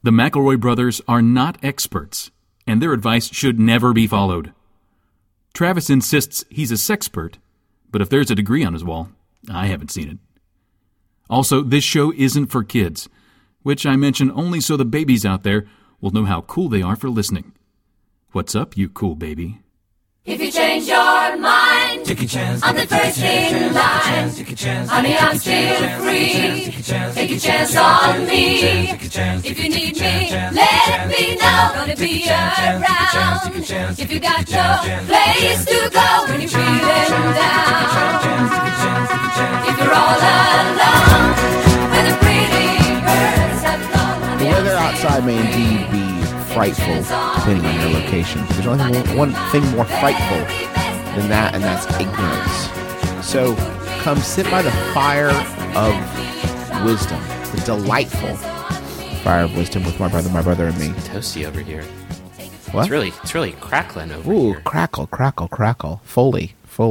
The McElroy brothers are not experts, and their advice should never be followed. Travis insists he's a sexpert, but if there's a degree on his wall, I haven't seen it. Also, this show isn't for kids, which I mention only so the babies out there will know how cool they are for listening. What's up, you cool baby? If you change your mind, take a chance. I'm the first in line. Honey, I'm still free. Take a chance on me. If you need me, let me know. Gonna be around. If you got no place to go when you're feeling down. If you're all alone, with a pretty birds have flown. The weather outside may indeed be frightful, depending on your location. There's only one thing more frightful than that, and that's ignorance. So, come sit by the fire of wisdom, the delightful fire of wisdom with my brother, and me. Toasty over here. What? It's really crackling over Ooh, here. crackle. Foley.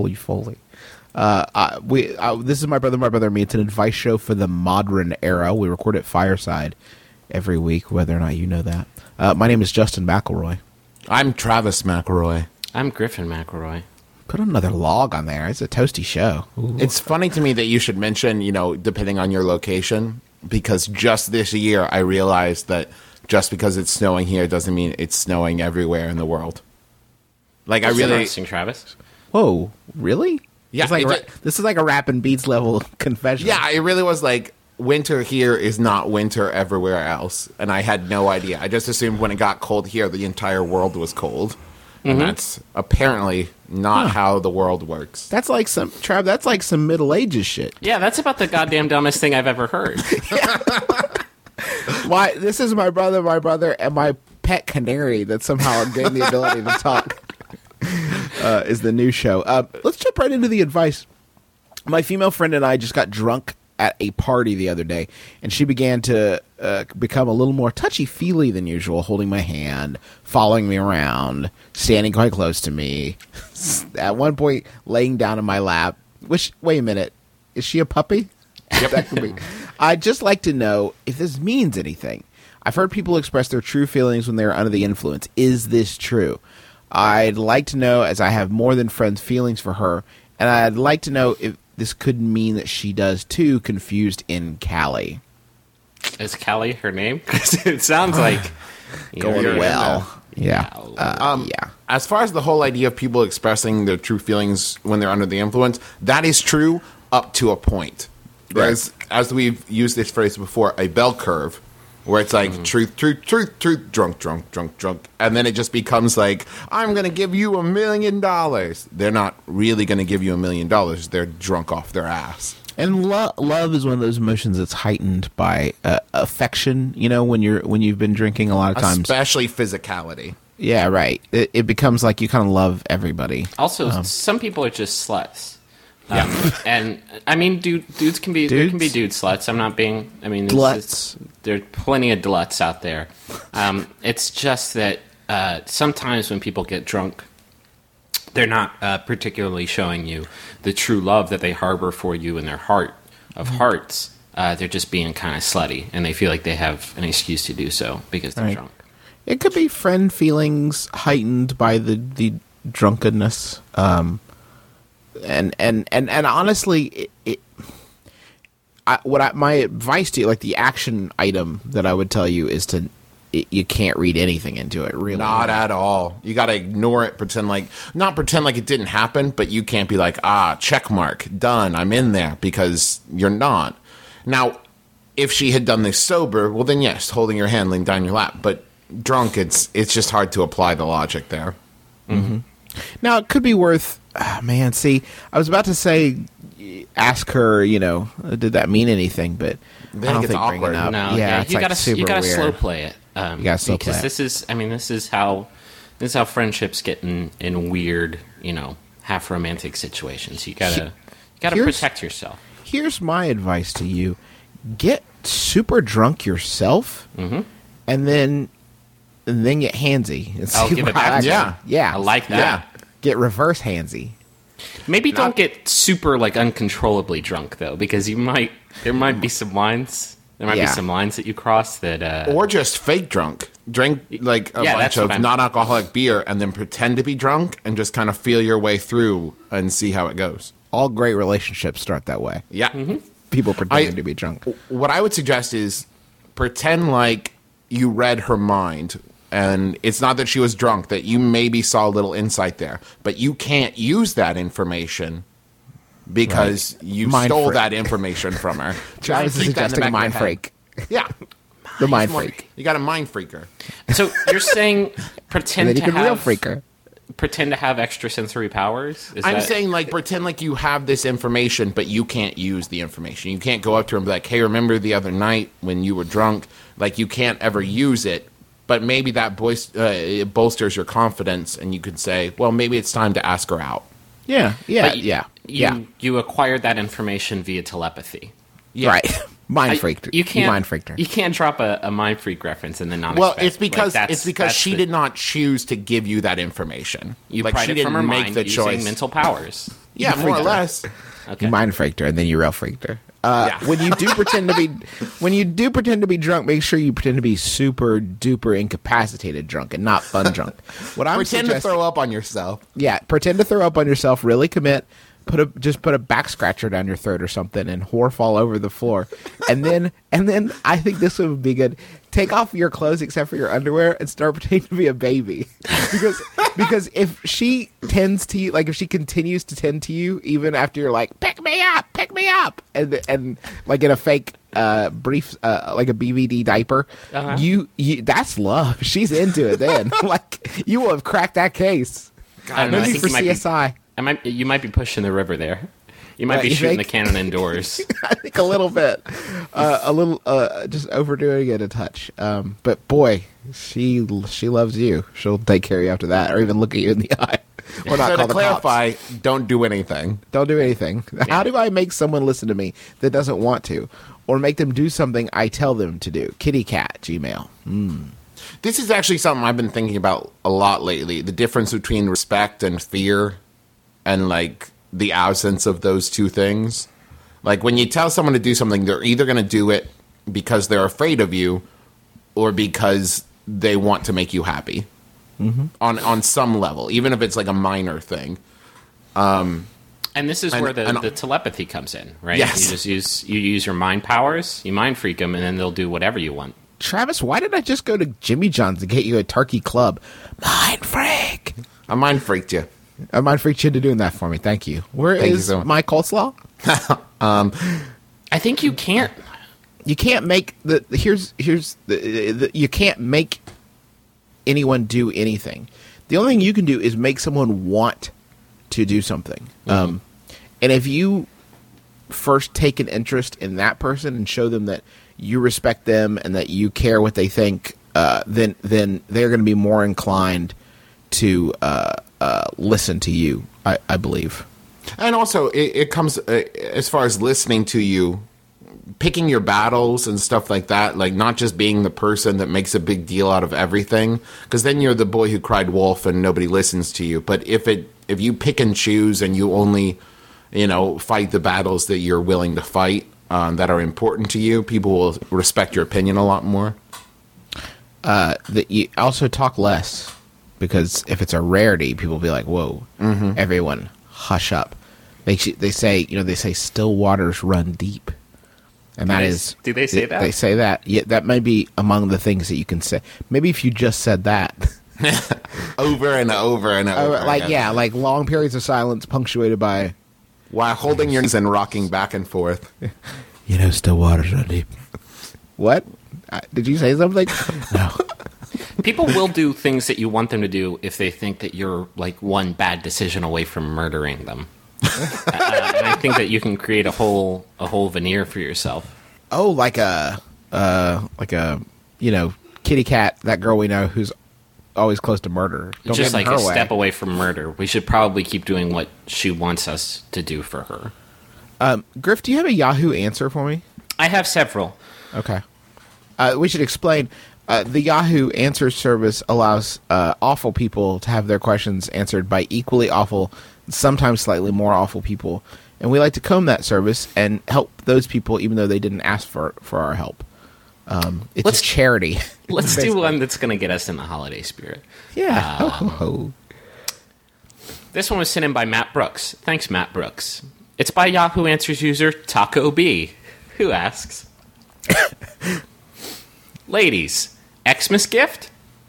This is my brother, and me. It's an advice show for the modern era. We record at Fireside every week, whether or not you know that. My name is Justin McElroy. I'm Travis McElroy. I'm Griffin McElroy. Put another log on there. It's a toasty show. Ooh. It's funny to me that you should mention, depending on your location, because just this year I realized that just because it's snowing here doesn't mean it's snowing everywhere in the world. Like, That's interesting, Travis. Whoa, really? Yeah, this is like a Rap and Beats level confession. Yeah, it really was like, winter here is not winter everywhere else, and I had no idea. I just assumed when it got cold here, the entire world was cold, and that's apparently not how the world works. That's like some Middle Ages shit. Yeah, that's about the goddamn dumbest thing I've ever heard. Why? This is my brother, and my pet canary that somehow gained the ability to talk. Is the new show. Let's jump right into the advice. My female friend and I just got drunk at a party the other day, and she began to become a little more touchy-feely than usual, holding my hand, following me around, standing quite close to me, at one point laying down in my lap, which, wait a minute, is she a puppy? Yep. That could be. I'd just like to know if this means anything. I've heard people express their true feelings when they're under the influence. Is this true? I'd like to know, as I have more than friends' feelings for her, and I'd like to know if this could mean that she does too, confused in Cali. Is Callie her name? Because it sounds like Going well. Yeah. Yeah. As far as the whole idea of people expressing their true feelings when they're under the influence, that is true up to a point. There's, as we've used this phrase before, a bell curve, where it's like truth, drunk, and then it just becomes like, I'm going to give you $1 million. They're not really going to give you $1 million. They're drunk off their ass. And love is one of those emotions that's heightened by affection. When you've been drinking a lot of times, especially physicality. Yeah, right. It becomes like you kind of love everybody. Also, some people are just sluts. And I mean, dudes can be there can be dude sluts. I'm not being. I mean, there are plenty of dluts out there. It's just that sometimes when people get drunk, they're not particularly showing you the true love that they harbor for you in their heart of hearts. They're just being kind of slutty, and they feel like they have an excuse to do so because they're drunk. It could be friend feelings heightened by the drunkenness. And honestly, my advice to you, like the action item that I would tell you is you can't read anything into it, really. Not at all. You got to ignore it, not pretend like it didn't happen, but you can't be like, check mark, done, I'm in there, because you're not. Now, if she had done this sober, well then yes, holding your hand, laying down your lap, but drunk, it's just hard to apply the logic there. Mm-hmm. Now, it could be worth... I was about to say, ask her, did that mean anything? But then I don't it gets think awkward. bringing up. No, it's you like gotta slow play it. You gotta slow play it. Because this is how friendships get in weird, half romantic situations. You gotta protect yourself. Here's my advice to you: get super drunk yourself, and then get handsy. And I'll give it back. Yeah, I like that. Yeah. Get reverse handsy. Maybe don't get super uncontrollably drunk though, because there might be some lines There might be some lines that you cross that... Or just fake drunk. Drink, like, a bunch of non-alcoholic beer and then pretend to be drunk and just kind of feel your way through and see how it goes. All great relationships start that way. Yeah. Mm-hmm. People pretending to be drunk. What I would suggest is pretend like you read her mind, and it's not that she was drunk, that you maybe saw a little insight there, but you can't use that information because you stole that information from her. Travis is suggesting a mind freak. Yeah. The mind freak. You got a mind freaker. So you're saying pretend And then you to can real have... freaker. Pretend to have extrasensory powers? I'm saying, like, pretend like you have this information, but you can't use the information. You can't go up to her and be like, hey, remember the other night when you were drunk? Like, you can't ever use it, but maybe that it bolsters your confidence, and you could say, well, maybe it's time to ask her out. Yeah. You acquired that information via telepathy. Yeah. Right. Mind freaked. You can't mind freaked her. You can't drop a mind freak reference and then not. Well, expect, it's because she did not choose to give you that information. You like, pried she it didn't from her make mind the using choice. mental powers. Yeah, more or less. Okay. You mind freaked her, and then you real freaked her. When you do pretend to be drunk, make sure you pretend to be super duper incapacitated drunk and not fun drunk. What I'm Pretend to throw up on yourself. Yeah, pretend to throw up on yourself. Really commit. Just put a back scratcher down your throat or something and whore fall over the floor. And then I think this would be good. Take off your clothes except for your underwear and start pretending to be a baby. Because if she tends to you, like if she continues to tend to you even after you're like, pick me up, and like in a fake brief, like a BVD diaper, you that's love. She's into it then. Like you will have cracked that case. I don't know. No I need think for CSI. You might be pushing the river there. You might be you shooting think? the cannon indoors. I think a little bit, just overdoing it a touch. But boy, she loves you. She'll take care of you after that, or even look at you in the eye. Or not So call to the cops. clarify, don't do anything. Don't do anything. How do I make someone listen to me that doesn't want to, or make them do something I tell them to do? Kitty cat Gmail. This is actually something I've been thinking about a lot lately. The difference between respect and fear, and like the absence of those two things. Like when you tell someone to do something, they're either going to do it because they're afraid of you, or because they want to make you happy. Mm-hmm. On some level, even if it's like a minor thing. And this is where the telepathy comes in, right? Yes. You use your mind powers, you mind freak them, and then they'll do whatever you want. Travis, why did I just go to Jimmy John's to get you a turkey club? Mind freak. I mind freaked you. I mind freaked you into doing that for me. Thank you. Where Thank you is so much. my coleslaw? I think you can't. You can't make you can't make anyone do anything. The only thing you can do is make someone want to do something. And if you first take an interest in that person and show them that you respect them and that you care what they think, then they're going to be more inclined to listen to you, I believe. And also, it comes as far as listening to you, picking your battles and stuff like that, like not just being the person that makes a big deal out of everything, because then you're the boy who cried wolf and nobody listens to you. But if you pick and choose and you only, fight the battles that you're willing to fight, that are important to you, people will respect your opinion a lot more. That you also talk less, because if it's a rarity, people will be like, "Whoa, everyone, hush up." They say still waters run deep. And that is... Do they say that? They say that. Yeah, that may be among the things that you can say. Maybe if you just said that. Over and over and over. Like long periods of silence punctuated by... While holding your knees and rocking back and forth. Still waters run deep. What? Did you say something? No. People will do things that you want them to do if they think that you're like one bad decision away from murdering them. And I think that you can create a whole veneer for yourself. Oh, like a kitty cat, that girl we know who's always close to murder. Don't Just get like in her a way. step away from murder. We should probably keep doing what she wants us to do for her. Griff, do you have a Yahoo answer for me? I have several. Okay. We should explain. The Yahoo answer service allows awful people to have their questions answered by equally awful, sometimes slightly more awful people. and we like to comb that service and help those people even though they didn't ask for our help. It's a charity. Let's do one that's going to get us in the holiday spirit. Yeah. Ho, ho, ho. This one was sent in by Matt Brooks. Thanks, Matt Brooks. It's by Yahoo Answers user Taco B, who asks, Ladies, Xmas gift?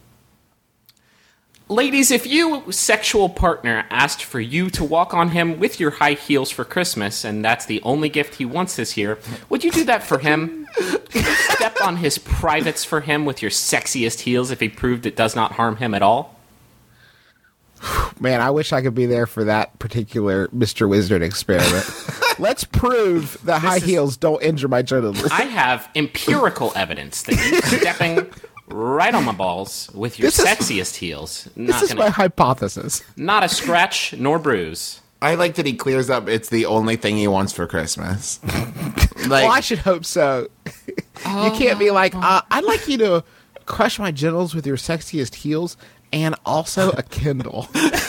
Ladies, if your sexual partner asked for you to walk on him with your high heels for Christmas, and that's the only gift he wants this year, would you do that for him? Would you step on his privates for him with your sexiest heels if he proved it does not harm him at all? Man, I wish I could be there for that particular Mr. Wizard experiment. Let's prove that high heels don't injure my genitals. I have empirical evidence that you stepping right on my balls with your sexiest heels. This is my hypothesis. Not a scratch nor bruise. I like that he clears up it's the only thing he wants for Christmas. Well, I should hope so. You can't be like, I'd like you to crush my genitals with your sexiest heels and also a Kindle.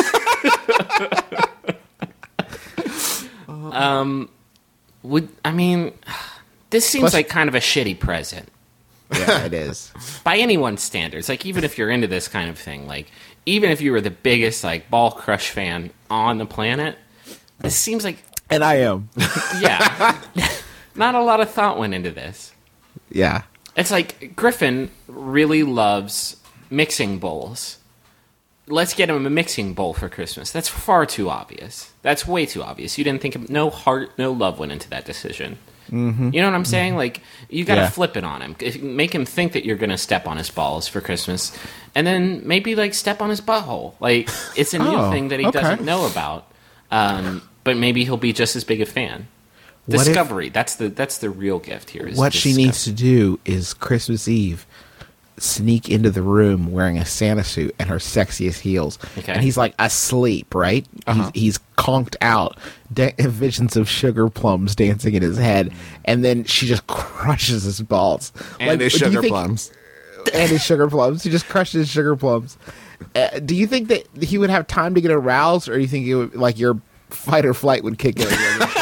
This seems like kind of a shitty present. Yeah, it is. By anyone's standards. Like, even if you're into this kind of thing, like, even if you were the biggest, like, ball crush fan on the planet, this seems like... And I am. Yeah. Not a lot of thought went into this. Yeah. It's like, Griffin really loves mixing bowls. Let's get him a mixing bowl for Christmas. That's far too obvious. That's way too obvious. You didn't think... No heart, no love went into that decision. Mm-hmm. You know what I'm saying? Mm-hmm. Like, you gotta flip it on him. Make him think that you're gonna step on his balls for Christmas, and then maybe, like, step on his butthole. Like, it's a new thing that he doesn't know about. But maybe he'll be just as big a fan. Discovery. That's the real gift here. What she needs to do is Christmas Eve sneak into the room wearing a Santa suit and her sexiest heels. Okay. And he's like asleep, right? Uh-huh. He's conked out, visions of sugar plums dancing in his head, and then she just crushes his balls. And his sugar plums. And his sugar plums. He just crushes his sugar plums. Do you think that he would have time to get aroused, or do you think it would, like, your fight or flight would kick in?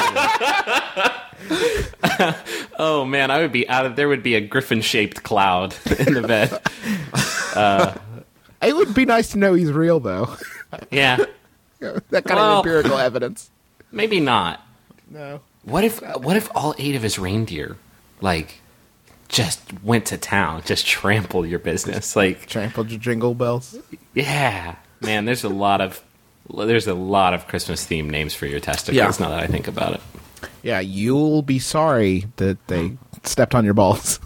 Oh man, I would be out of there. Would be a griffin-shaped cloud in the bed. It would be nice to know he's real, though. Yeah, that kind of empirical evidence. Maybe not. No. What if all 8 of his reindeer, like, just went to town, just trampled your business, like trampled your jingle bells? Yeah, man. There's a lot of Christmas themed names for your testicles. Now that I think about it. Yeah, you'll be sorry that they stepped on your balls.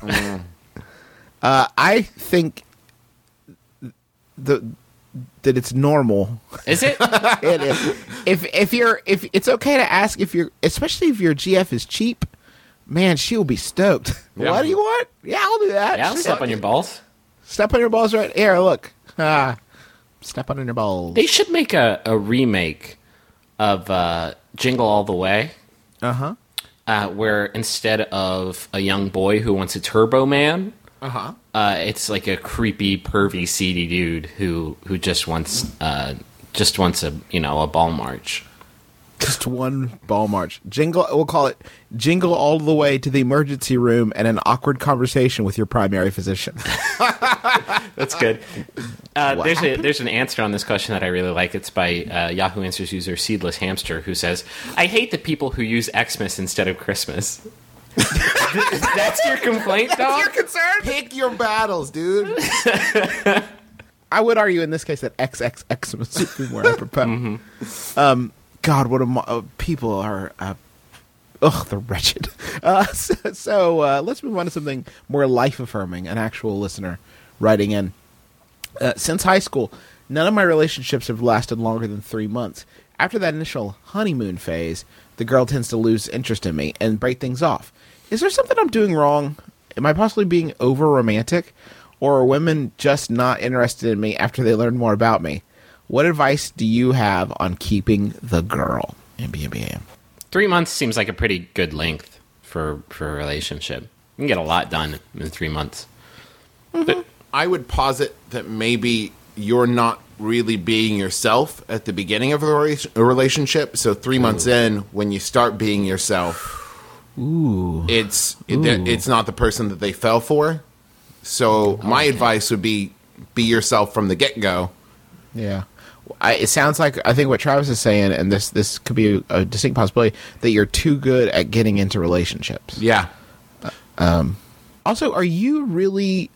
I think that it's normal. Is it? It is. If it's okay to ask especially if your GF is cheap, man, she'll be stoked. Yeah. What do you want? Yeah, I'll do that. Yeah, I'll step on your balls. Step on your balls right here. Look. Step on your balls. They should make a remake of Jingle All the Way. Uh-huh. Where instead of a young boy who wants a Turbo Man, it's like a creepy, pervy, seedy dude who just wants a ball march. Just one ball march. We'll call it Jingle All the Way to the Emergency Room and an Awkward Conversation with Your Primary Physician. That's good. There's an answer on this question that I really like. It's by Yahoo Answers user Seedless Hamster, who says, I hate the people who use Xmas instead of Christmas. That's your complaint, dog? That's your concern? Pick your battles, dude. I would argue in this case that XXX would be more apropos. Mm-hmm. God, what people are... they're wretched. So let's move on to something more life-affirming. An actual listener writing in. Since high school, none of my relationships have lasted longer than 3 months. After that initial honeymoon phase, the girl tends to lose interest in me and break things off. Is there something I'm doing wrong? Am I possibly being over-romantic? Or are women just not interested in me after they learn more about me? What advice do you have on keeping the girl? 3 months seems like a pretty good length for a relationship. You can get a lot done in 3 months. Mm-hmm. But I would posit that maybe you're not really being yourself at the beginning of a relationship. So 3 months in, when you start being yourself, it's not the person that they fell for. So my advice would be yourself from the get-go. Yeah. It sounds like, I think what Travis is saying, and this could be a distinct possibility, that you're too good at getting into relationships. Yeah. Also, are you really...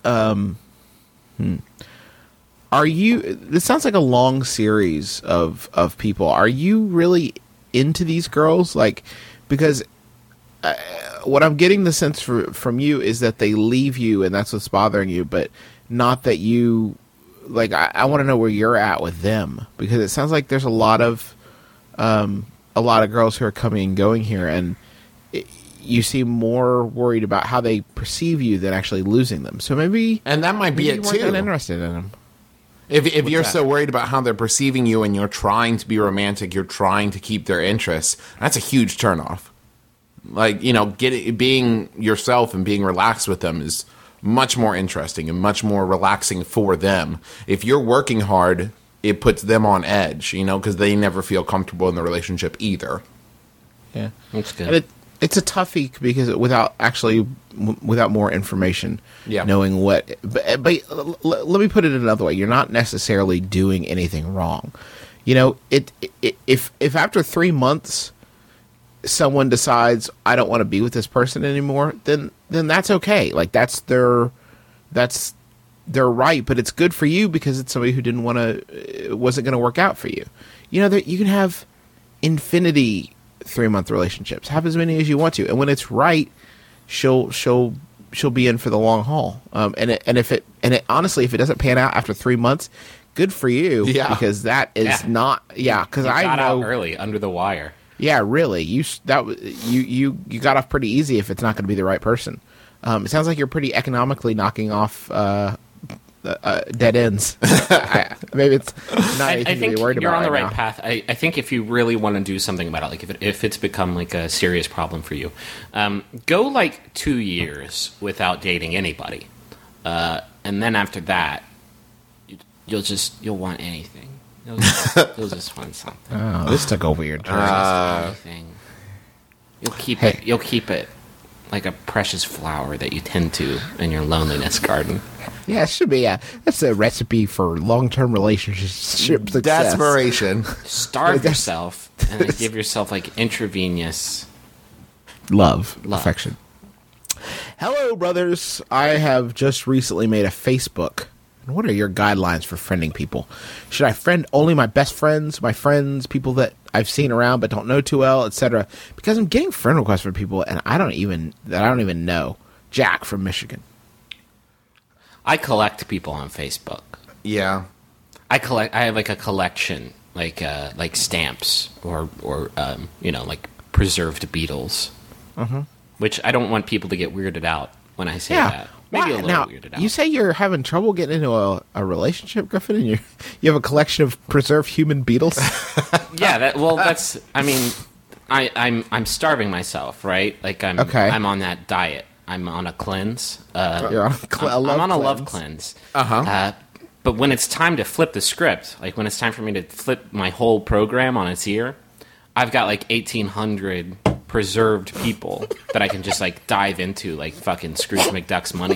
Are you... This sounds like a long series of people. Are you really into these girls? Like, because what I'm getting the sense from you is that they leave you and that's what's bothering you, but not that you... Like, I want to know where you're at with them, because it sounds like there's a lot of girls who are coming and going here, and you seem more worried about how they perceive you than actually losing them. So maybe, and that might be it too. You weren't interested in them. If you're so worried about how they're perceiving you, and you're trying to be romantic, you're trying to keep their interests. That's a huge turnoff. Like, being yourself and being relaxed with them is much more interesting and much more relaxing for them. If you're working hard, it puts them on edge, because they never feel comfortable in the relationship either. Yeah, that's good. And it's a toughie because without more information, knowing what. But let me put it another way: you're not necessarily doing anything wrong. If after 3 months someone decides I don't want to be with this person anymore, then that's okay. Like that's their right, but it's good for you because it's somebody who wasn't going to work out for you. That you can have infinity 3-month relationships. Have as many as you want to, and when it's right, she'll be in for the long haul. Honestly, if it doesn't pan out after 3 months, good for you. Yeah, because that is not. Yeah, because I got know out early under the wire. Yeah, really. You got off pretty easy if it's not going to be the right person. It sounds like you're pretty economically knocking off dead ends. Maybe it's not anything to be worried about. You're on the right now. path. I think if you really want to do something about it, like if it's become like a serious problem for you, go like 2 years without dating anybody, and then after that, you'll want anything. You'll just want something. Oh, this took a weird turn. Anything. You'll keep it like a precious flower that you tend to in your loneliness garden. Yeah, it should be. That's a recipe for long-term relationship success. Desperation. Starve yourself and then give yourself like intravenous love, affection. Hello, brothers. I have just recently made a Facebook. What are your guidelines for friending people? Should I friend only my best friends, my friends, people that I've seen around but don't know too well, etc.? Because I'm getting friend requests from people and I don't even know. Jack from Michigan. I collect people on Facebook. Yeah, I have like a collection, like stamps or like preserved Beatles, which I don't want people to get weirded out when I say that. Maybe a little weirded out. You say you're having trouble getting into a relationship, Griffin, and you have a collection of preserved human beetles? Yeah, that's. I mean, I'm starving myself, right? Like I'm on that diet. I'm on a cleanse. You're on I'm on a love cleanse. But when it's time to flip the script, like when it's time for me to flip my whole program on its ear, I've got like 1,800 preserved people that I can just like dive into like fucking Scrooge McDuck's money.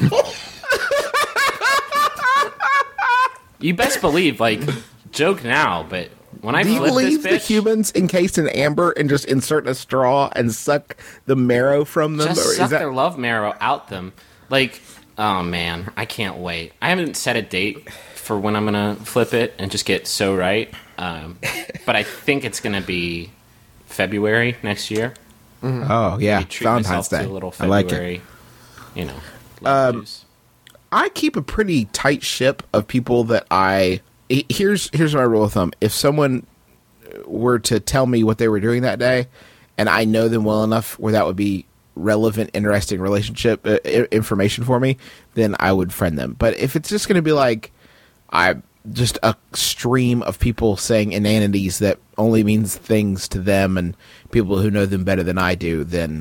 You best believe, like, joke now, but when I flip leave this bitch, the humans encased in amber and just insert a straw and suck the marrow from them? just suck their love marrow out them. Like, oh man, I can't wait. I haven't set a date for when I'm gonna flip it and just get so right. But I think it's gonna be February next year. Mm-hmm. Oh yeah, Valentine's Day. A little February, I like it. I keep a pretty tight ship of people that here's my rule of thumb. If someone were to tell me what they were doing that day, and I know them well enough where that would be relevant, interesting relationship information for me, then I would friend them. But if it's just going to be like just a stream of people saying inanities that only means things to them and people who know them better than I do, then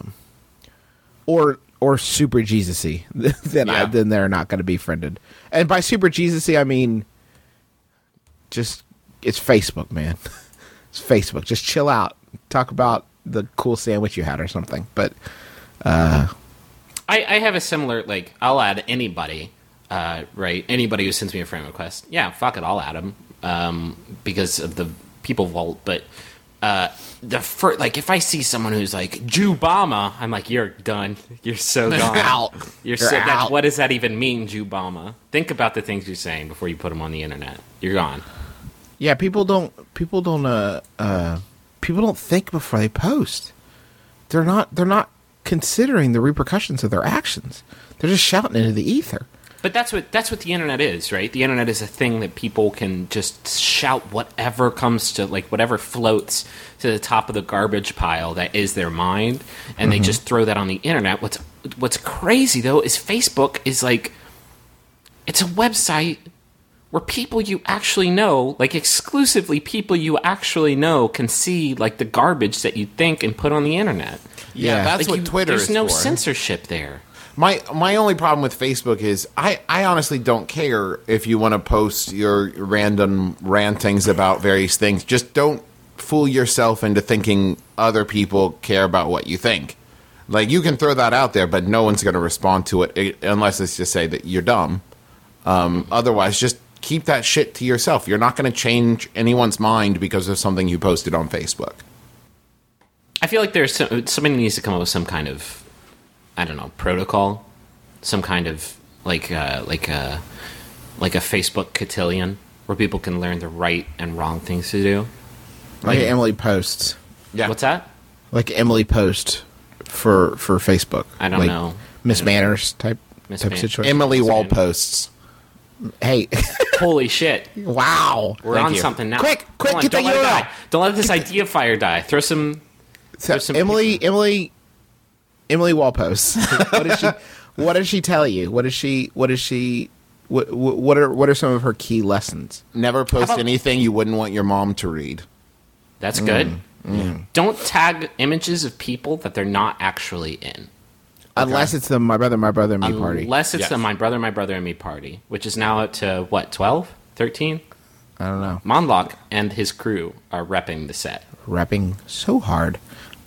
or super Jesus-y, then they're not going to be friended. And by super Jesus-y, I mean it's Facebook, man. It's Facebook. Just chill out. Talk about the cool sandwich you had or something. But I have a similar, like, I'll add anybody, right? Anybody who sends me a friend request. Yeah, fuck it, I'll add them because of the people vault. But if I see someone who's like Jew-Bama, I'm like, you're done. You're so gone. out. You're so out. What does that even mean, Jew-Bama? Think about the things you're saying before you put them on the internet. You're gone. Yeah, people don't think before they post. They're not considering the repercussions of their actions. They're just shouting into the ether. But that's what the internet is, right? The internet is a thing that people can just shout whatever comes to, like, whatever floats to the top of the garbage pile that is their mind, and they just throw that on the internet. What's crazy though is Facebook is like, it's a website where people you actually know, like exclusively people you actually know, can see like the garbage that you think and put on the internet. Yeah, that's Like what Twitter is There's no for. censorship there. My only problem with Facebook is I honestly don't care if you want to post your random rantings about various things. Just don't fool yourself into thinking other people care about what you think. Like, you can throw that out there, but no one's going to respond to it unless it's to say that you're dumb. Otherwise, just keep that shit to yourself. You're not going to change anyone's mind because of something you posted on Facebook. I feel like somebody needs to come up with some kind of, I don't know, protocol, some kind of like a Facebook cotillion where people can learn the right and wrong things to do. Like Emily Post. Yeah. What's that? Like Emily Post for Facebook. I don't know. Miss Manners type Manners. situation. Emily Wall posts. Hey. Holy shit. Wow. We're Thank on you. something now. Quick, Come on, get don't the let it URL. die. Don't let this idea fire die. Throw some... So some Emily Wallpost. What does she tell you? What are some of her key lessons? Never post about- anything you wouldn't want your mom to read. That's good. Don't tag images of people that they're not actually in. Unless it's the my brother and me party. Unless it's Yes. the my brother and me party, which is now up to, what, 12? 13? I don't know. Monlock and his crew are repping the set. Rapping so hard.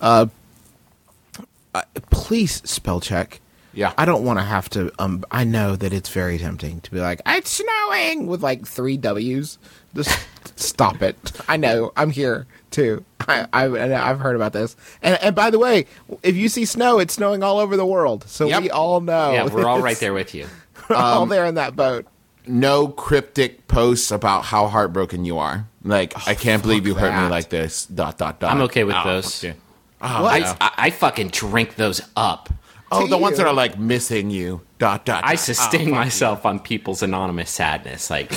Please spell check. Yeah. I don't want to have to. I know that it's very tempting to be like, it's snowing with like 3 W's. Just stop it. I know. I'm here too. I've heard about this. And by the way, if you see snow, it's snowing all over the world. So Yep. we all know. Yeah, we're all It's- right there with you. We're all there in that boat. No cryptic posts about how heartbroken you are. Like, I can't believe you hurt me that. like this. ... I'm okay with those. Okay. I fucking drink those up. Oh, the ones you. that are like missing you. ... I sustain myself on people's anonymous sadness. Like,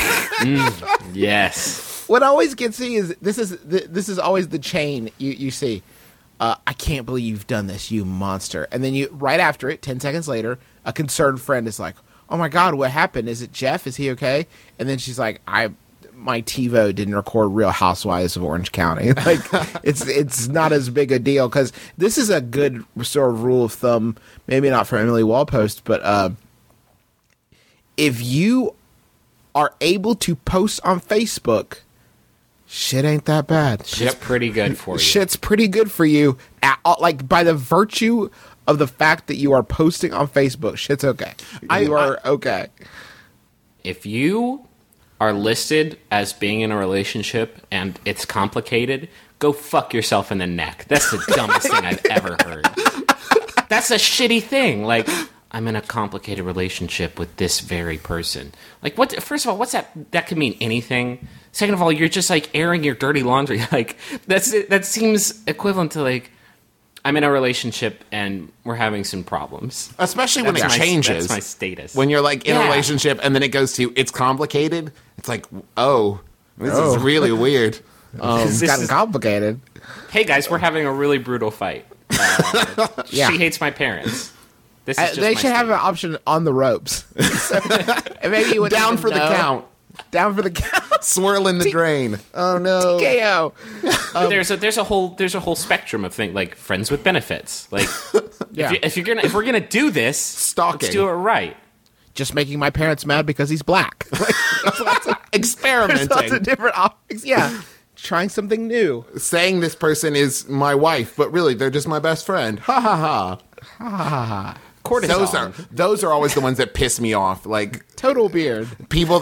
yes. What always gets me is this is always the chain you see. I can't believe you've done this, you monster. And then you right after it, 10 seconds later, a concerned friend is like, "Oh my God, what happened? Is it Jeff? Is he okay?" And then she's like, my TiVo didn't record Real Housewives of Orange County." Like, it's not as big a deal, because this is a good sort of rule of thumb, maybe not for Emily Wallpost, but if you are able to post on Facebook, shit ain't that bad. Shit's pretty good for you. Shit's pretty good for you. Like, by the virtue of the fact that you are posting on Facebook, shit's okay. You are okay. If you are listed as being in a relationship and it's complicated, go fuck yourself in the neck. That's the dumbest thing I've ever heard. That's a shitty thing. Like, I'm in a complicated relationship with this very person. Like, what? First of all, what's that? That could mean anything. Second of all, you're just like airing your dirty laundry. Like, that seems equivalent to like, I'm in a relationship and we're having some problems. Especially when it That's changes. That's my status. When you're like in a Yeah. relationship and then it goes to it's complicated. It's like, oh, this is really weird. It's This gotten is- complicated. Hey guys, we're having a really brutal fight. Yeah. She hates my parents. This is just They my should have statement. an option on the ropes. So, and maybe you wouldn't Down even for the know. count. Down for the count. Swirl in the drain. Oh no. KO. there's a whole spectrum of things, like friends with benefits. Like, Yeah. if we're gonna do this, Stalking. let's do it right. Just making my parents mad because he's black. experimenting. There's lots of different optics. Yeah. Trying something new. Saying this person is my wife, but really they're just my best friend. Ha ha ha. Ha ha ha. Cortisol. Those are always the ones that piss me off. Like Total beard. people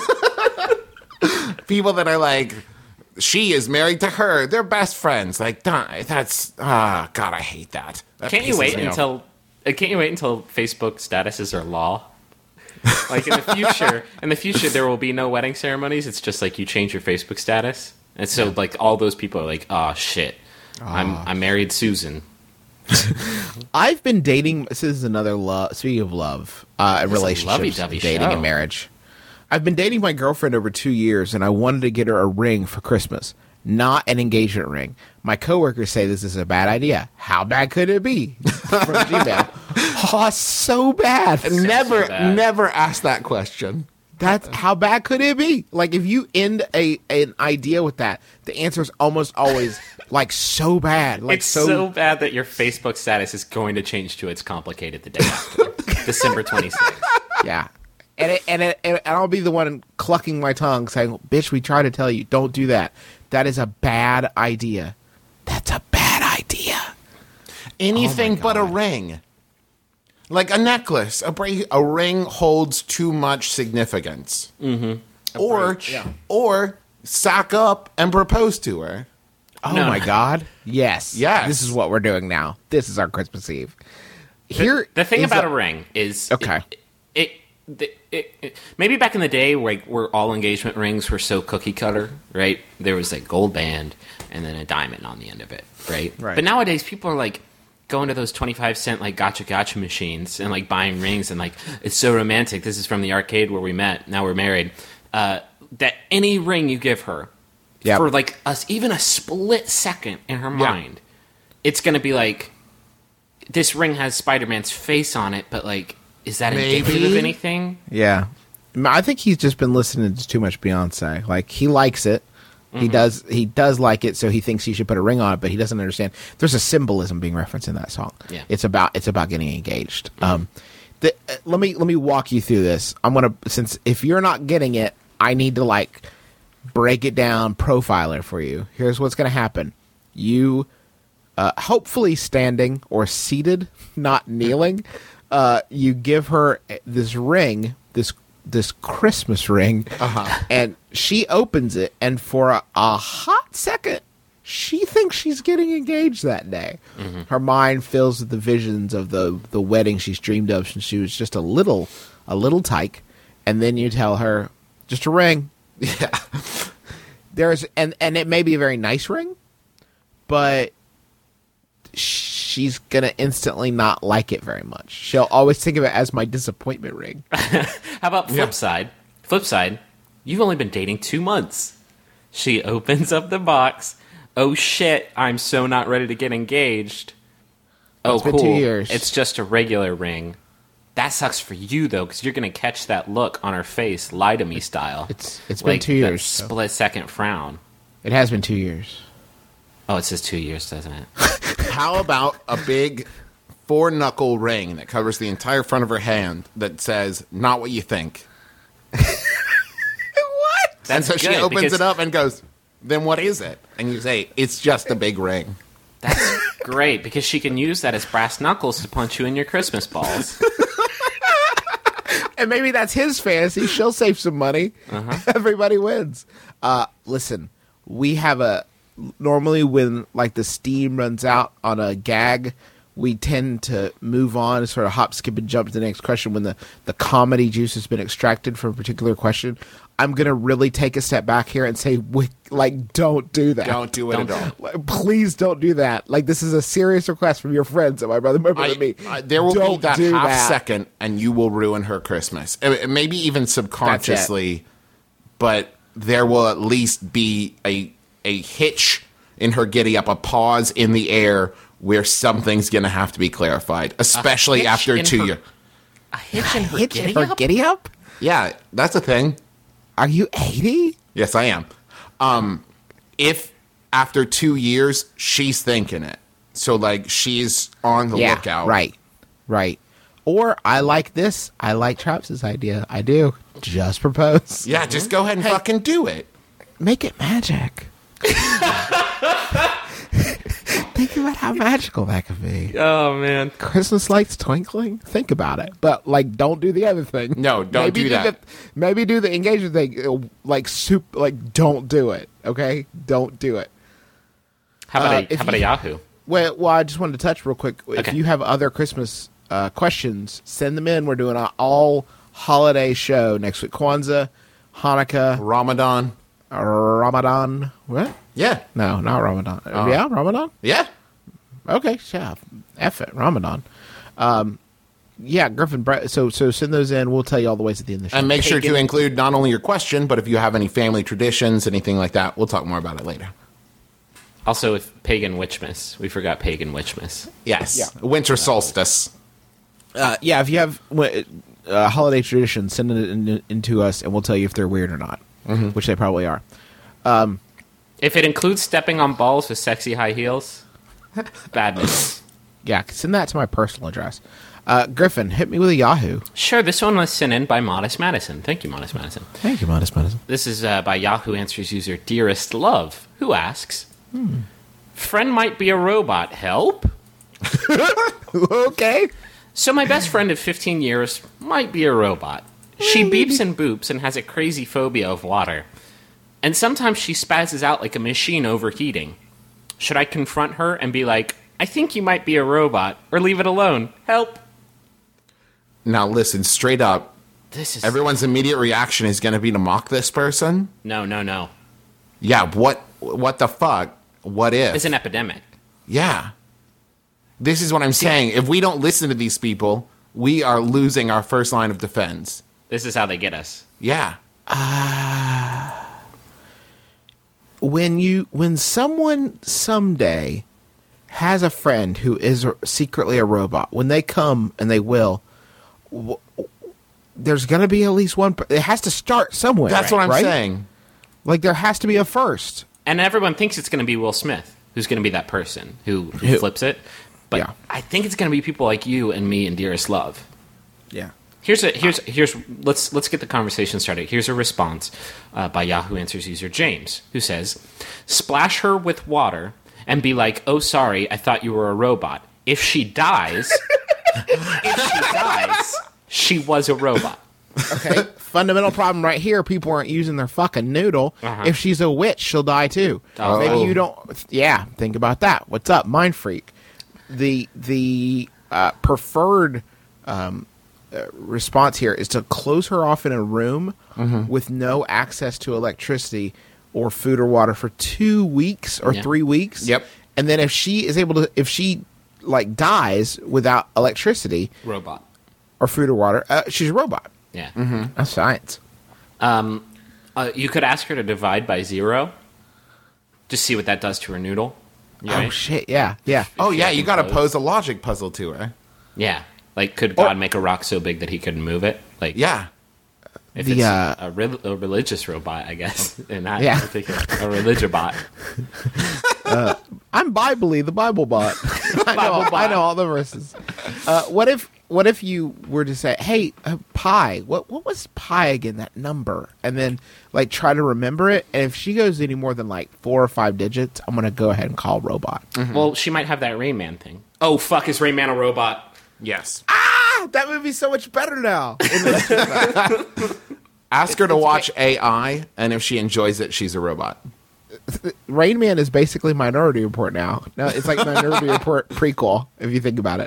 that are like, she is married to her. They're best friends. Like that's God, I hate that. Can't you wait until Facebook statuses are law? Like in the future, there will be no wedding ceremonies. It's just like you change your Facebook status, and so like all those people are like, "Oh shit, I married Susan." I've been dating. This is another love. Speaking of love, relationships, lovey-dovey dating, show. and marriage. I've been dating my girlfriend over 2 years, and I wanted to get her a ring for Christmas, not an engagement ring. My coworkers say this is a bad idea. How bad could it be? From Gmail. Oh, so bad. Never ask that question. That's how bad could it be? Like if you end an idea with that, the answer is almost always like so bad. Like It's so bad that your Facebook status is going to change to "It's complicated" the day after, December 26th. Yeah. And I'll be the one clucking my tongue saying, "Bitch, we try to tell you, don't do that. That is a bad idea. That's a bad idea." Anything but a ring. Like a necklace. A ring holds too much significance. Mm-hmm. Or sack up and propose to her. Oh my God. Yes. Yes. This is what we're doing now. This is our Christmas Eve. The thing about a ring is okay. Maybe back in the day, where all engagement rings were so cookie cutter, right? There was a gold band and then a diamond on the end of it, right? Right. But nowadays, people are like going to those 25-cent like gotcha machines and like buying rings and like it's so romantic. This is from the arcade where we met. Now we're married. That any ring you give her for like even a split second in her mind, it's going to be like this ring has Spider-Man's face on it, but like. Is that indicative of anything? Yeah. I think he's just been listening to too much Beyonce. Like, he likes it. Mm-hmm. He does like it, so he thinks he should put a ring on it, but he doesn't understand. There's a symbolism being referenced in that song. Yeah. It's about getting engaged. Mm-hmm. Let me walk you through this. Since if you're not getting it, I need to like break it down, profile it for you. Here's what's going to happen. You, hopefully standing or seated, not kneeling, you give her this ring, this Christmas ring, and she opens it, and for a hot second, she thinks she's getting engaged that day. Mm-hmm. Her mind fills with the visions of the wedding she's dreamed of since she was just a little tyke, and then you tell her, just a ring. Yeah. There's and it may be a very nice ring, but she's gonna instantly not like it very much. She'll always think of it as my disappointment ring. How about flip side? Flip side, you've only been dating 2 months. She opens up the box. Oh shit, I'm so not ready to get engaged. Oh, it's been cool. 2 years. It's just a regular ring. That sucks for you though, because you're gonna catch that look on her face, lie to me style. It's like been 2 years. Split second frown. It has been 2 years. Oh, it says 2 years, doesn't it? How about a big 4-knuckle ring that covers the entire front of her hand that says, "Not what you think"? What? And so she good, opens because it up and goes, "Then what is it?" And you say, "It's just a big ring." That's great, because she can use that as brass knuckles to punch you in your Christmas balls. And maybe that's his fantasy. She'll save some money. Everybody wins. Listen, we have normally when like the steam runs out on a gag, we tend to move on, sort of hop, skip, and jump to the next question when the comedy juice has been extracted from a particular question. I'm going to really take a step back here and say, don't do that. Don't do it at all. Like, please don't do that. Like, this is a serious request from your friends and my brother and me. There will Don't be that do half that. second, and you will ruin her Christmas. Maybe even subconsciously, but there will at least be a hitch in her giddy up, a pause in the air where something's going to have to be clarified, especially after 2 years. A hitch in her Hitch giddy her up? giddy up? Yeah, that's a thing. Are you 80? Yes, I am. If after 2 years she's thinking it, so like she's on the lookout, Right. Or I like this. I like Travis's idea. I do. Just propose. Yeah, just go ahead and fucking do it. Make it magic. Think about how magical that could be. Oh man, Christmas lights twinkling. Think about it, but like, don't do the other thing. No, don't do that. Maybe do the engagement thing. Like, don't do it. Okay, don't do it. how about a Yahoo? Well, I just wanted to touch real quick. If Okay. you have other Christmas questions, send them in. We're doing an all holiday show next week. Kwanzaa, Hanukkah, Ramadan. Ramadan. What? Yeah. No, not Ramadan. Yeah, Ramadan. Yeah. Okay, yeah. F it, Ramadan. Yeah, Griffin. So send those in. We'll tell you all the ways at the end of the show. And make sure to include not only your question, but if you have any family traditions, anything like that, we'll talk more about it later. Also, with Pagan Witchmas, we forgot Pagan Witchmas. Yes. Yeah. Winter solstice. Yeah, if you have holiday traditions, send it into us, and we'll tell you if they're weird or not, which they probably are. If it includes stepping on balls with sexy high heels, bad news. Yeah, send that to my personal address. Griffin, hit me with a Yahoo. Sure, this one was sent in by Modest Madison. Thank you, Modest Madison. Thank you, Modest Madison. This is by Yahoo Answers user Dearest Love, who asks, Friend might be a robot, help? Okay. So my best friend of 15 years might be a robot. She beeps and boops and has a crazy phobia of water. And sometimes she spazzes out like a machine overheating. Should I confront her and be like, I think you might be a robot, or leave it alone? Help. Now listen, straight up, This is... everyone's immediate reaction is going to be to mock this person. No. Yeah, what the fuck? What if? It's an epidemic. Yeah. This is what I'm saying. If we don't listen to these people, we are losing our first line of defense. This is how they get us. Yeah. When someone someday has a friend who is secretly a robot, when they come, and they will, there's going to be at least one. It has to start somewhere. That's what I'm right? saying. Like, there has to be a first. And everyone thinks it's going to be Will Smith, who's going to be that person who flips it. But Yeah. I think it's going to be people like you and me and Dearest Love. Yeah. Here's let's get the conversation started. Here's a response by Yahoo Answers user James, who says, "Splash her with water and be like, oh, sorry, I thought you were a robot. If she dies, she was a robot." Okay. Fundamental problem right here. People aren't using their fucking noodle. If she's a witch, she'll die too. Oh. Maybe you don't. Yeah. Think about that. What's up, Mind Freak? The preferred response here is to close her off in a room with no access to electricity or food or water for 2 weeks or 3 weeks. Yep. And then if she like dies without electricity Robot. or food or water, she's a robot. Yeah. That's science. You could ask her to divide by 0. Just see what that does to her noodle. Oh shit! Yeah. Oh, yeah, you got to pose. pose a logic puzzle to her. Yeah. Like, could God make a rock so big that he couldn't move it? Like, Yeah. if The, it's a religious robot, I guess. In that Yeah. particular, a religious bot. I'm Bible-y, the Bible bot. I know all the verses. What if you were to say, "Hey, pi, what was pi again? That number?" And then like try to remember it. And if she goes any more than like 4 or 5 digits, I'm gonna go ahead and call robot. Well, she might have that Rain Man thing. Oh, fuck, is Rain Man a robot? Yes. That movie's so much better now. Ask her to watch AI, and if she enjoys it, she's a robot. Rain Man is basically Minority Report now. No, it's like Minority Report prequel if you think about it.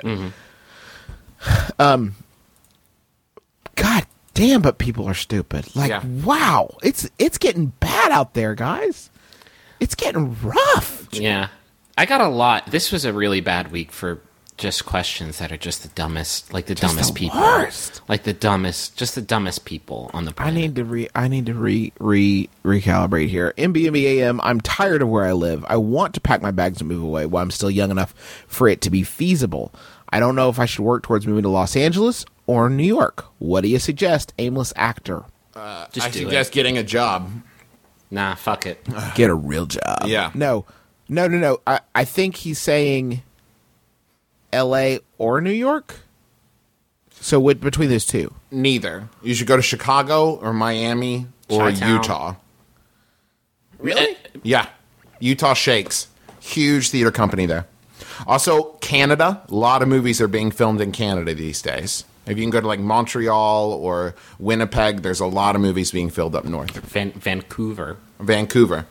God damn, but people are stupid. Like, Yeah. wow, it's getting bad out there, guys. It's getting rough. Yeah. I got a lot. This was a really bad week for just questions that are just the dumbest, like the dumbest the people. worst. Like the dumbest people on the I planet. need to recalibrate here. MBMBAM, I'm tired of where I live. I want to pack my bags and move away while I'm still young enough for it to be feasible. I don't know if I should work towards moving to Los Angeles or New York. What do you suggest, aimless actor? Just I do suggest getting a job. Nah, fuck it. Get a real job. Yeah. No. I think he's saying L.A. or New York. So between those two? Neither. You should go to Chicago or Miami or Chi-town. Utah. Really? Yeah. Utah Shakes. Huge theater company there. Also, Canada. A lot of movies are being filmed in Canada these days. If you can go to like Montreal or Winnipeg, there's a lot of movies being filmed up north. Vancouver. Vancouver.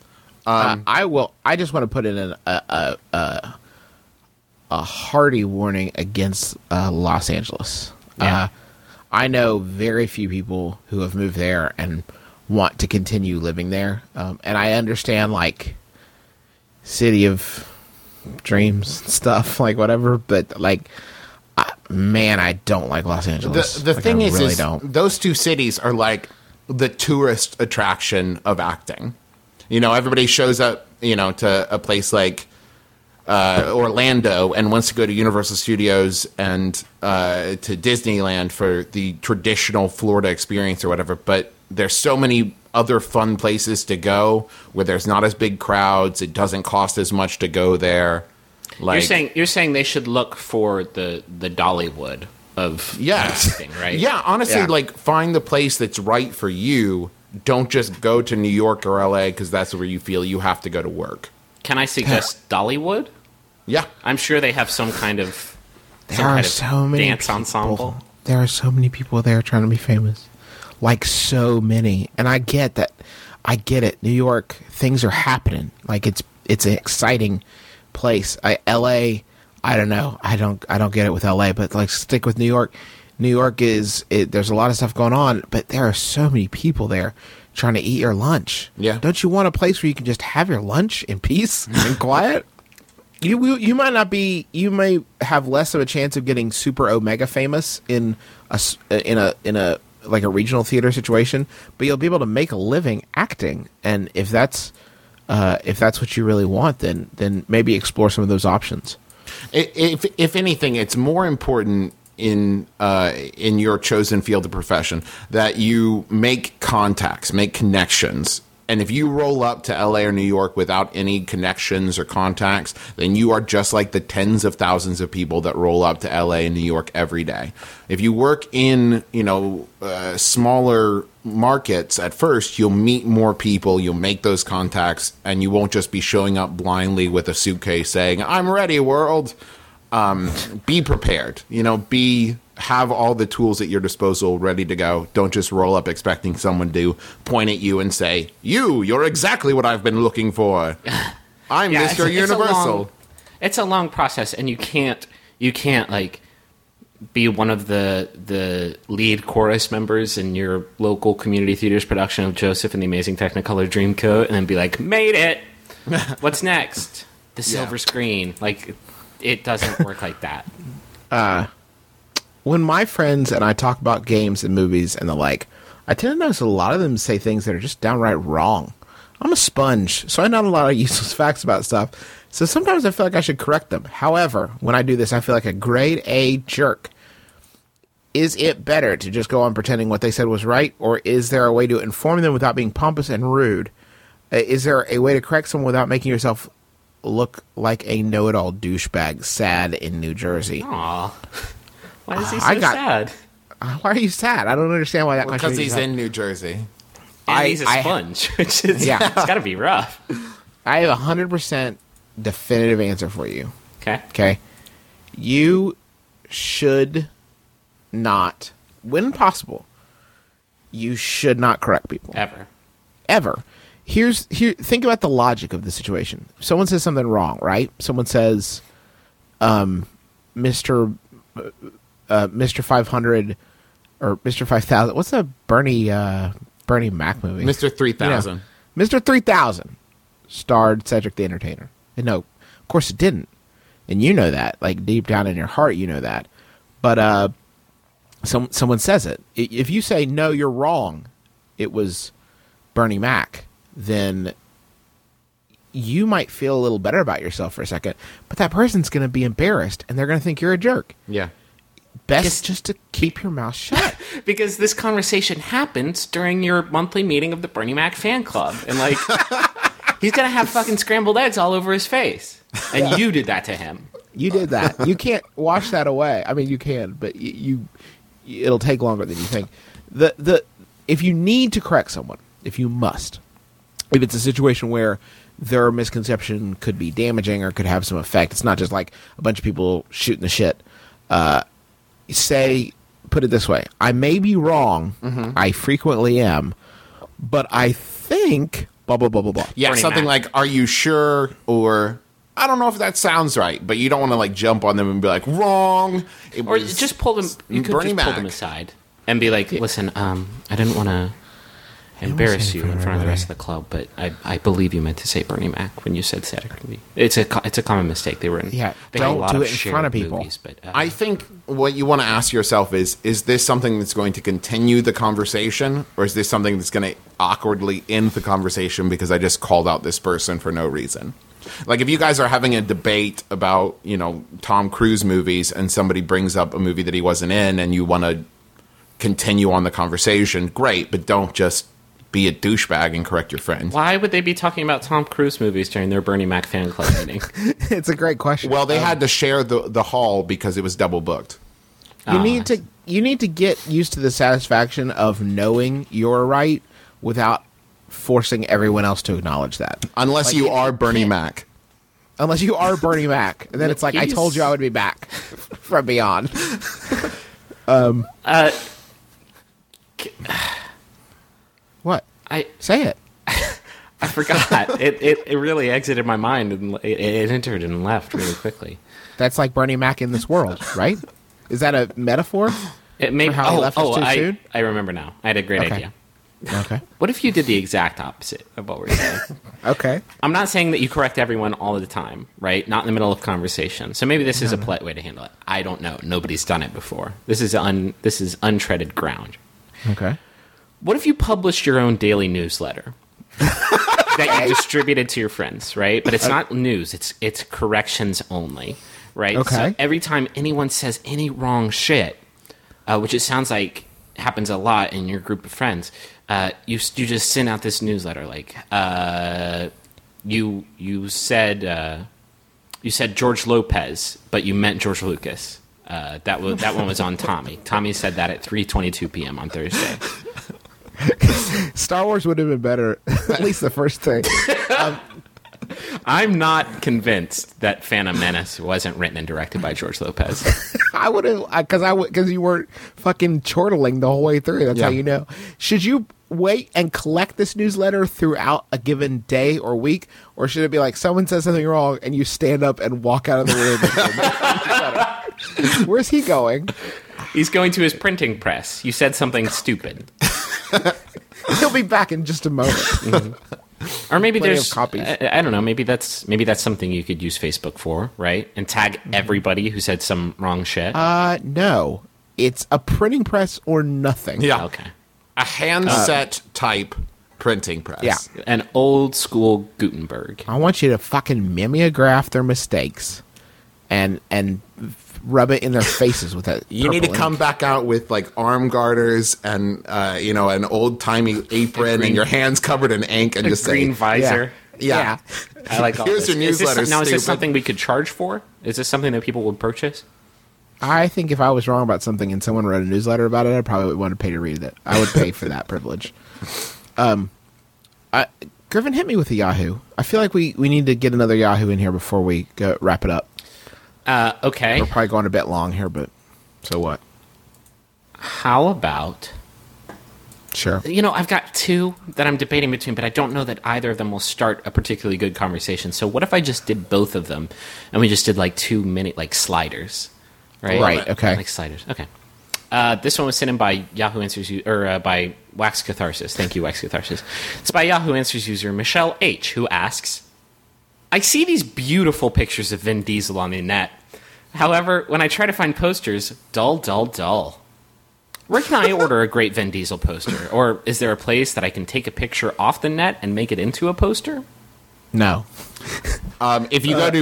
I just want to put in a hearty warning against Los Angeles. Yeah. I know very few people who have moved there and want to continue living there. And I understand, like, city of dreams stuff, like, whatever. But, like, man, I don't like Los Angeles. The Like, thing I is, really don't. those two cities are like the tourist attraction of acting. You know, everybody shows up, you know, to a place like Orlando and wants to go to Universal Studios and to Disneyland for the traditional Florida experience or whatever. But there's so many other fun places to go where there's not as big crowds. It doesn't cost as much to go there. Like, You're saying they should look for the Dollywood of acting, right? Yeah, honestly, Yeah. like, find the place that's right for you. Don't just go to New York or LA because that's where you feel you have to go to work. Can I suggest Dollywood? Yeah. I'm sure they have some kind of There are kind of so many dance ensemble. There are so many people there trying to be famous. Like, so many. And I get that. I get it. New York, things are happening. Like, it's an exciting place. LA, I don't know. I don't get it with LA, but, like, stick with New York. New York there's a lot of stuff going on, but there are so many people there trying to eat your lunch. Yeah. Don't you want a place where you can just have your lunch in peace and quiet? You might not be. You may have less of a chance of getting super omega famous in a like a regional theater situation, but you'll be able to make a living acting. And if that's what you really want, then maybe explore some of those options. If anything, it's more important in your chosen field of profession that you make contacts, make connections. And if you roll up to LA or New York without any connections or contacts, then you are just like the tens of thousands of people that roll up to LA and New York every day. If you work in, smaller markets at first, you'll meet more people, you'll make those contacts, and you won't just be showing up blindly with a suitcase saying, "I'm ready, world." Be prepared, have all the tools at your disposal ready to go. Don't just roll up expecting someone to point at you and say, you're exactly what I've been looking for. I'm Mr. Universal. It's a long process, and you can't like be one of the lead chorus members in your local community theater's production of Joseph and the Amazing Technicolor Dreamcoat and then be like, made it. What's next? The silver screen. Like, it doesn't work like that. When my friends and I talk about games and movies and the like, I tend to notice a lot of them say things that are just downright wrong. I'm a sponge, so I know a lot of useless facts about stuff. So sometimes I feel like I should correct them. However, when I do this, I feel like a grade A jerk. Is it better to just go on pretending what they said was right, or is there a way to inform them without being pompous and rude? Is there a way to correct someone without making yourself look like a know-it-all douchebag sad in New Jersey? Aw. Why is he so sad? Why are you sad? I don't understand why that question Because is he's sad. in New Jersey. And he's a sponge. Which is, it's got to be rough. I have 100% definitive answer for you. Okay. You should not, when possible, you should not correct people. Ever. Think about the logic of the situation. Someone says something wrong, right? Someone says, Mr. 500 or Mr. 5000. What's the Bernie Mac movie? Mr. 3000. Mr. 3000 starred Cedric the Entertainer. And no, of course it didn't. And you know that. Like, deep down in your heart, you know that. But someone says it. If you say, no, you're wrong, it was Bernie Mac, then you might feel a little better about yourself for a second. But that person's going to be embarrassed, and they're going to think you're a jerk. Yeah. Best just to keep your mouth shut. Because this conversation happens during your monthly meeting of the Bernie Mac fan club. And, he's going to have fucking scrambled eggs all over his face. And you did that to him. You did that. You can't wash that away. I mean, you can, but it'll take longer than you think. If you need to correct someone, if you must, if it's a situation where their misconception could be damaging or could have some effect, it's not just like a bunch of people shooting the shit. Put it this way: I may be wrong. Mm-hmm. I frequently am, but I think blah blah blah blah blah. Yeah, Bernie something Mac. like, "Are you sure?" Or I don't know if that sounds right, but you don't want to like jump on them and be like, "Wrong." Or just pull them. You could Bernie just pull Mac. them aside and be like, "Listen, I didn't want to embarrass you in front of the rest of the club, but I believe you meant to say Bernie Mac when you said Static Movie. It's a common mistake. They were in. Yeah, they had a don't lot do of it in shared front of people. movies, but I think what you want to ask yourself is this something that's going to continue the conversation, or is this something that's going to awkwardly end the conversation because I just called out this person for no reason? Like, if you guys are having a debate about, Tom Cruise movies and somebody brings up a movie that he wasn't in and you want to continue on the conversation, great, but don't just be a douchebag and correct your friend. Why would they be talking about Tom Cruise movies during their Bernie Mac fan club meeting? It's a great question. Well, they had to share the hall because it was double booked. You need to get used to the satisfaction of knowing you're right without forcing everyone else to acknowledge that. Unless you are Bernie Mac. Unless you are Bernie Mac, and then it's like, I told you I would be back from beyond. What? Say it. I forgot. It really exited my mind, and it entered and left really quickly. That's like Bernie Mac in this world, right? Is that a metaphor? It may. For how he left us too soon? I remember now. I had a great Okay. idea. Okay. What if you did the exact opposite of what we're saying? Okay. I'm not saying that you correct everyone all of the time, right? Not in the middle of conversation. So maybe this is a polite way to handle it. I don't know. Nobody's done it before. This is untreaded ground. Okay. What if you published your own daily newsletter that you distributed to your friends, right? But it's not news. It's corrections only, right? Okay. So every time anyone says any wrong shit, which it sounds like happens a lot in your group of friends, you just send out this newsletter like you said George Lopez, but you meant George Lucas. That one was on Tommy. Tommy said that at 3:22 p.m. on Thursday. Star Wars would have been better, at least the first thing. I'm not convinced that Phantom Menace wasn't written and directed by George Lopez. I would have, because you weren't fucking chortling the whole way through. That's how you know. Should you wait and collect this newsletter throughout a given day or week, or should it be like someone says something wrong and you stand up and walk out of the room? Where's he going? He's going to his printing press. You said something stupid. He'll be back in just a moment. Mm-hmm. Or maybe Plenty there's of copies. I don't know. Maybe that's something you could use Facebook for, right? And tag everybody who said some wrong shit. No, it's a printing press or nothing. Yeah. Okay. A handset type printing press. Yeah. An old school Gutenberg. I want you to fucking mimeograph their mistakes and rub it in their faces with that. You need to purple come ink. back out with like arm garters and an old timey apron and your hands covered in ink and just Green say, visor. yeah. I like all Here's this. your newsletter. Is this stupid. something we could charge for? Is this something that people would purchase? I think if I was wrong about something and someone wrote a newsletter about it, I probably would want to pay to read it. I would pay for that privilege. Griffin, hit me with a Yahoo. I feel like we need to get another Yahoo in here before we wrap it up. Okay. We're probably going a bit long here, but so what? How about... Sure. I've got two that I'm debating between, but I don't know that either of them will start a particularly good conversation. So what if I just did both of them, and we just did like 2 minute sliders, right? Right. Okay. Like sliders. Okay. This one was sent in by Yahoo Answers by Wax Catharsis. Thank you, Wax Catharsis. It's by Yahoo Answers user Michelle H, who asks, "I see these beautiful pictures of Vin Diesel on the net. However, when I try to find posters, dull, dull, dull. Where can I order a great Vin Diesel poster? Or is there a place that I can take a picture off the net and make it into a poster?" No. If you go to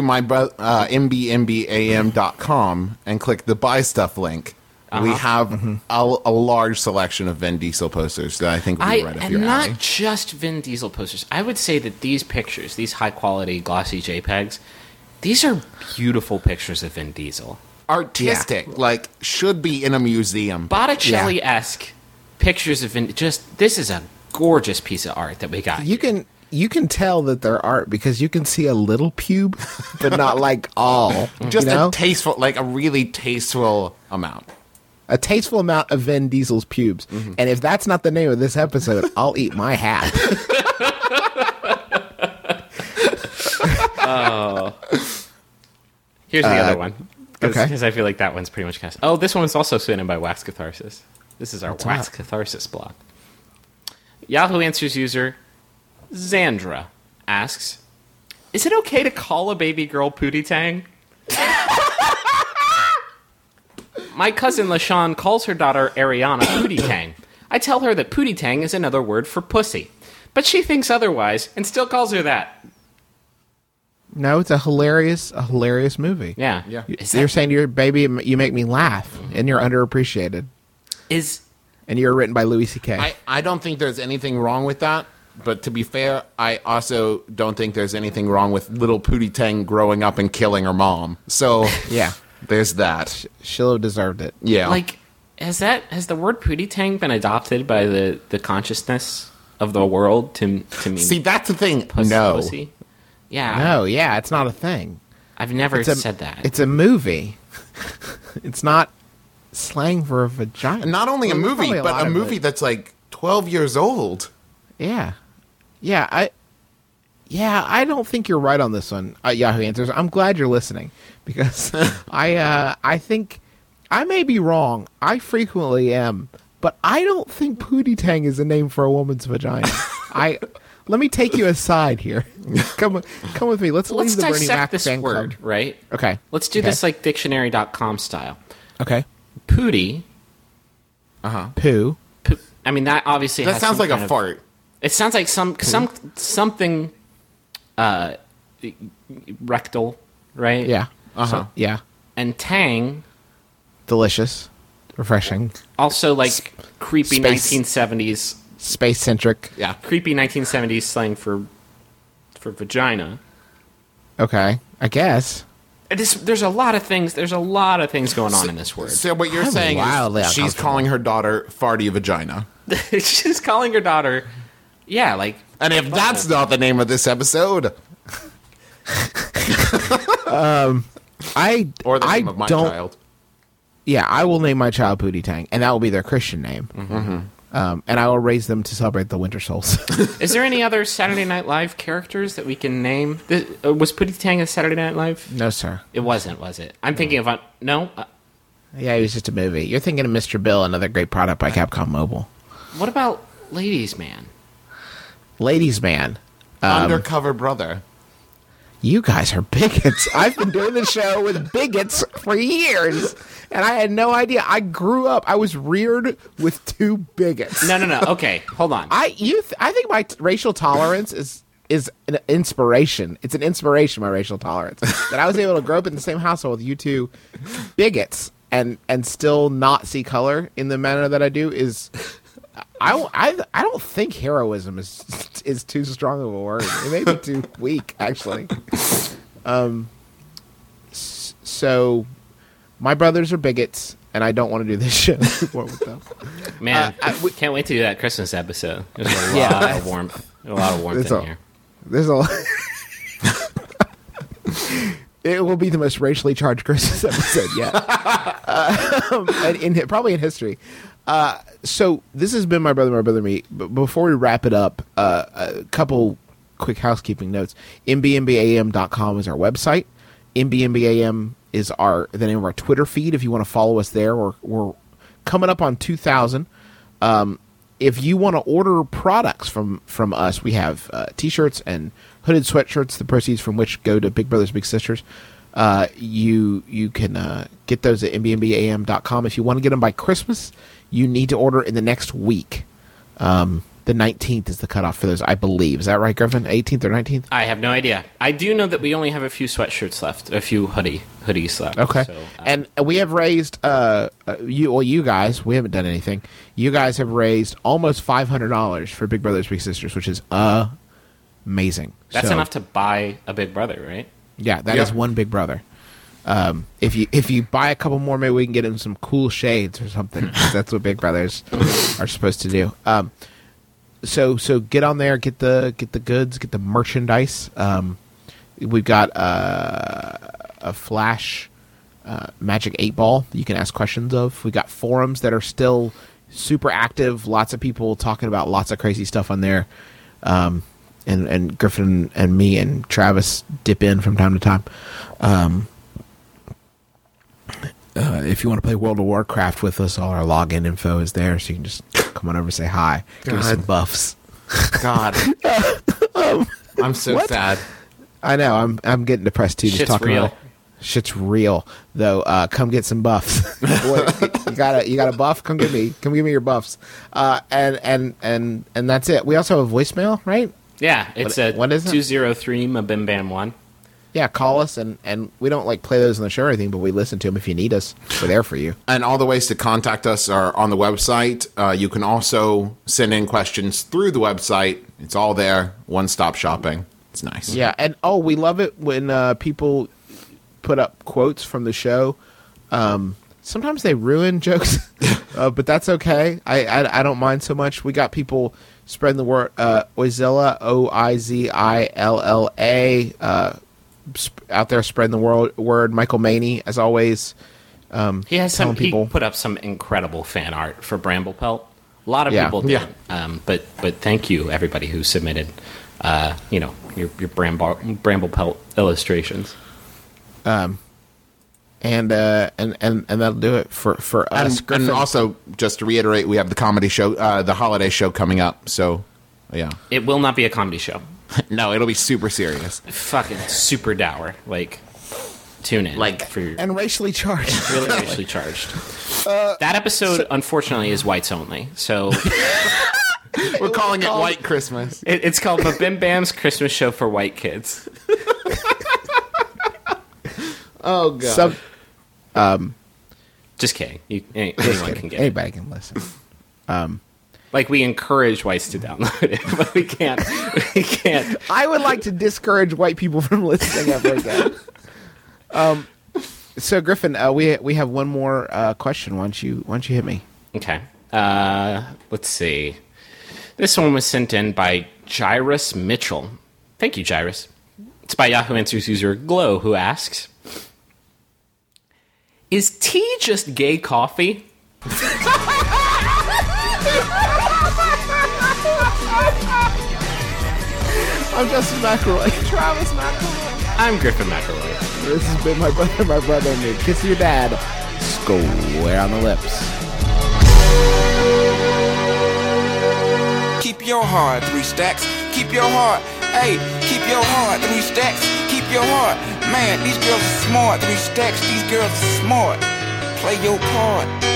mbmbam.com and click the buy stuff link, we have a large selection of Vin Diesel posters that I think would be right up and your not alley. just Vin Diesel posters. I would say that these pictures, these high quality glossy JPEGs, These are beautiful pictures of Vin Diesel. Artistic, like should be in a museum. Botticelli-esque pictures of Vin. This is a gorgeous piece of art that we got. You can tell that they're art because you can see a little pube, but not like all. Just a tasteful, like a really tasteful amount. A tasteful amount of Vin Diesel's pubes. Mm-hmm. And if that's not the name of this episode, I'll eat my hat. Here's the other one. Okay. Because I feel like that one's pretty much cast. Oh, this one's also submitted by Wax Catharsis. This is our Wax Catharsis blog. Yahoo Answers user Zandra asks, is it okay to call a baby girl Pootie Tang? My cousin LaShawn calls her daughter Ariana Pootie Tang. I tell her that Pootie Tang is another word for pussy, but she thinks otherwise and still calls her that. No, it's a hilarious movie. Yeah. You're saying to your baby, you make me laugh, and you're underappreciated. And you're written by Louis C.K. I don't think there's anything wrong with that. But to be fair, I also don't think there's anything wrong with little Pootie Tang growing up and killing her mom. So yeah, there's that. She'll have deserved it. Yeah. Like, has the word Pootie Tang been adopted by the consciousness of the world to mean? See, that's the thing. Pussy? Yeah. No, yeah, it's not a thing. I've never said that. It's a movie. It's not slang for a vagina. Not only a movie, but a movie that's like 12 years old. Yeah. Yeah, I don't think you're right on this one, Yahoo Answers. I'm glad you're listening because I think I may be wrong. I frequently am, but I don't think Pootie Tang is a name for a woman's vagina. Let me take you aside here. Come with me. Let's leave the Bernie Mac this fan word, club. right? Okay. Let's do this like dictionary.com style. Okay. Pootie. Poo. I mean, that obviously that has sounds like a fart. It sounds like something rectal, right? Yeah. Uh-huh. Yeah. And tang, delicious, refreshing. Also like creepy Space. 1970s, space centric. Yeah. Creepy 1970s slang for vagina. Okay, I guess. There's a lot of things. There's a lot of things going on in this word. So what you're saying is she's calling her daughter farty vagina. She's calling her daughter, yeah, like. And if that's not the name of this episode, or the name of my child. Yeah, I will name my child Pootie Tang, and that will be their Christian name. Mm-hmm. And I will raise them to celebrate the Winter Solstice. Is there any other Saturday Night Live characters that we can name? Was Pootie Tang a Saturday Night Live? No, sir. It wasn't, was it? I'm thinking of... No? Yeah, it was just a movie. You're thinking of Mr. Bill, another great product by Capcom Mobile. What about Ladies Man? Ladies Man. Undercover Brother. You guys are bigots. I've been doing the show with bigots for years, and I had no idea. I grew up. I was reared with two bigots. No. Okay, hold on. I think my racial tolerance is an inspiration. It's an inspiration, my racial tolerance. That I was able to grow up in the same household with you two bigots and still not see color in the manner that I do is... I don't think heroism is too strong of a word. It may be too weak, actually. So, my brothers are bigots, and I don't want to do this show anymore with them. Man, we can't wait to do that Christmas episode. There's a lot of warmth. A lot of warmth in here. There's a lot. It will be the most racially charged Christmas episode yet, probably in history. So this has been My Brother Me. But before we wrap it up, a couple quick housekeeping notes. mbmbam.com is our website. mbmbam is the name of our Twitter feed. If you want to follow us there, we're coming up on 2,000. If you want to order products from us, we have T-shirts and hooded sweatshirts, the proceeds from which go to Big Brothers Big Sisters. You can get those at mbmbam.com. If you want to get them by Christmas, you need to order in the next week. The 19th is the cutoff for those, I believe. Is that right, Griffin? 18th or 19th? I have no idea. I do know that we only have a few sweatshirts left, a few hoodies left. Okay. So, and we have raised, you guys, we haven't done anything. You guys have raised almost $500 for Big Brothers Big Sisters, which is amazing. That's enough to buy a Big Brother, right? Yeah, that is one Big Brother. If you buy a couple more, maybe we can get him some cool shades or something. 'Cause that's what Big Brothers are supposed to do. So get on there, get the goods, get the merchandise. We've got a Flash Magic 8-Ball that you can ask questions of. We got forums that are still super active. Lots of people talking about lots of crazy stuff on there. And Griffin and me and Travis dip in from time to time. If you want to play World of Warcraft with us, all our login info is there, so you can just come on over and say hi. Give us some buffs. God. I'm so sad. I know. I'm getting depressed too. Shit's real. About it. Shit's real, though. Come get some buffs. you got a buff? Come give me your buffs. And that's it. We also have a voicemail, right? Yeah, it's what is it? 203 Mabim 1. Yeah, call us, and we don't play those on the show or anything, but we listen to them if you need us. We're there for you. And all the ways to contact us are on the website. You can also send in questions through the website. It's all there. One-stop shopping. It's nice. Yeah, and we love it when people put up quotes from the show. Sometimes they ruin jokes, but that's okay. I don't mind so much. We got people spreading the word. Oizilla, Oizilla, out there spreading the word. Michael Maney, as always. He has he put up some incredible fan art for Bramblepelt. A lot of people did. Yeah. But thank you everybody who submitted your Bramblepelt illustrations. And that'll do it for us. And also, just to reiterate, we have the comedy show, the holiday show coming up. So, yeah, it will not be a comedy show. No, it'll be super serious. Fucking super dour. Tune in. And racially charged. Really racially charged. That episode, unfortunately, is whites only. So we're calling it White Christmas. It's called Mabim Bam's Christmas Show for White Kids. Oh, God. Just kidding. Anyone can get it. Anybody can listen. We encourage whites to download it, but we can't. I would like to discourage white people from listening ever again. So Griffin, we have one more question. Why don't you hit me? Okay. Let's see. This one was sent in by Jairus Mitchell. Thank you, Jairus. It's by Yahoo Answers user Glow, who asks, "Is tea just gay coffee?" I'm Justin McElroy. Travis McElroy. I'm Griffin McElroy. This has been my brother and me. Kiss your dad. Square on the lips. Keep your heart, 3 stacks. Keep your heart. Hey, keep your heart, 3 stacks. Keep your heart. Man, these girls are smart. 3 stacks, these girls are smart. Play your part.